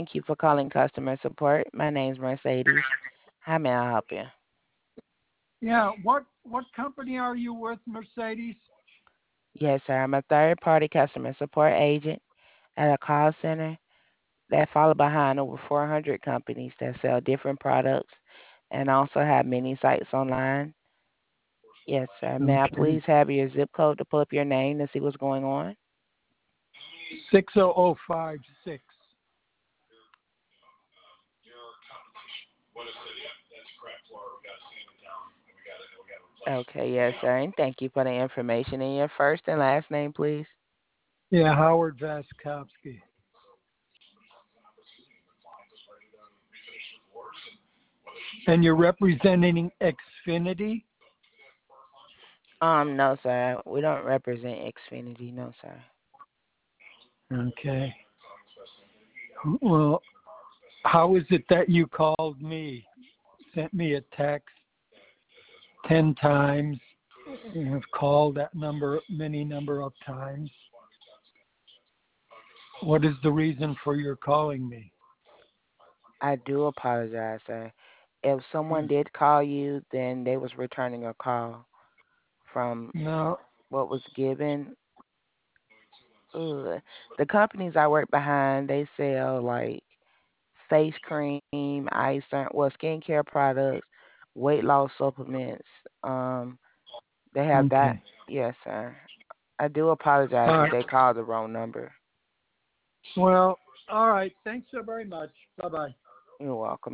Thank you for calling customer support. My name's Mercedes. How may I help you? Yeah, what company are you with, Mercedes? Yes, sir. I'm a third-party customer support agent at a call center that follow behind over 400 companies that sell different products and also have many sites online. Yes, sir. May I Okay. please have your zip code to pull up your name to see what's going on? 60056. Okay, yes, sir. And thank you for the information. And your first and last name, please? Yeah, Howard Vaskowski. And you're representing Xfinity? No, sir. We don't represent Xfinity. No, sir. Okay. Well, how is it that you called me? Sent me a text 10 times. You have called that number many number of times. What is the reason for your calling me? I do apologize, sir. If someone did call you, then they was returning a call from No. what was given. Ugh. The companies I work behind, they sell like face cream, skincare products, weight loss supplements. Um, they have that. Okay. Yes, sir. I do apologize All if right. they called the wrong number. Well, all right. Thanks so very much. Bye-bye. You're welcome.